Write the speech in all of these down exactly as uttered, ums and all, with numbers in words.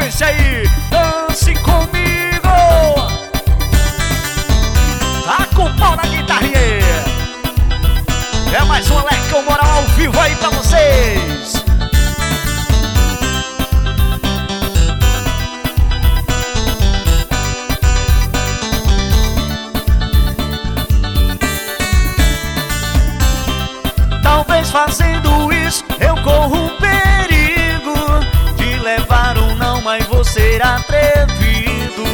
sequência aí, dance comigo. Tá com o pau na guitarrinha aí. É mais um Alecão Moral ao vivo aí pra vocês. Talvez fazendo isso eu corro um perigo de levar um não, mas vou ser atrevido.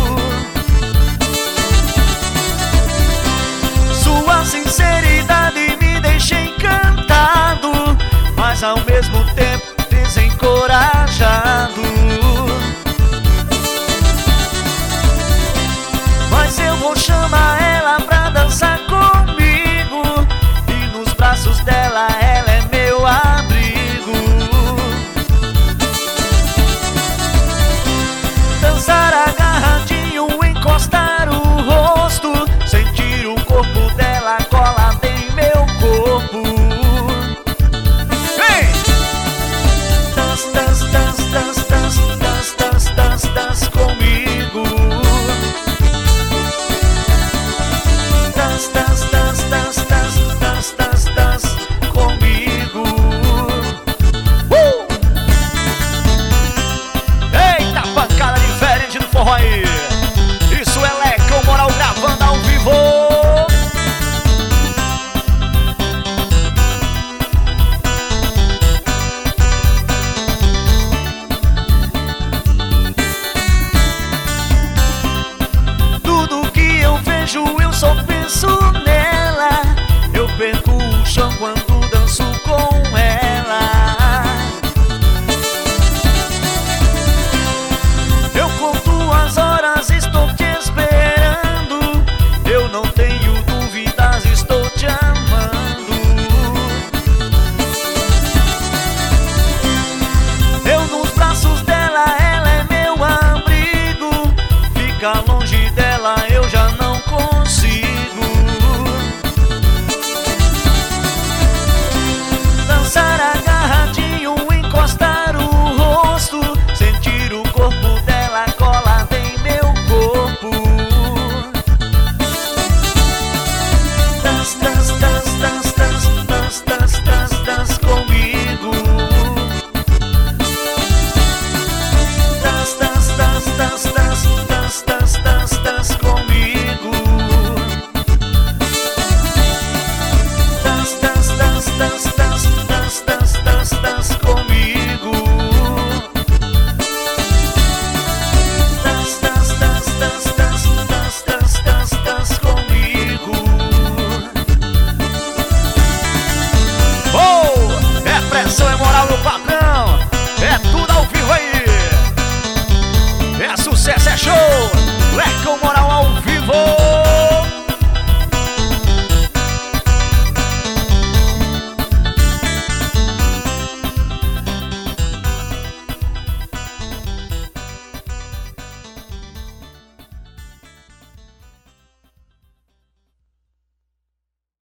Sua sinceridade me deixa encantado, mas ao mesmo tempo desencorajado. Mas eu vou chamar ela pra dançar comigo, e nos braços dela ela é meu abrigo. Dançar agarradinho, encostar o rosto, sentir o corpo dela colado em meu corpo. Vem! Dance, dance, dance, dance, dance, dance, dance, dance, dance comigo. Dance, dance, dance, dance, dance, dance, dance, dance comigo. Uh! Eita, pancada diferente do forró aí. Isso é Alecão Moral gravando ao vivo. Tudo que eu vejo eu só penso nela. Eu perco o chão quando danço com ela. Eu conto as horas, estou te esperando. Eu não tenho dúvidas, estou te amando. Eu nos braços dela, ela é meu abrigo. Fica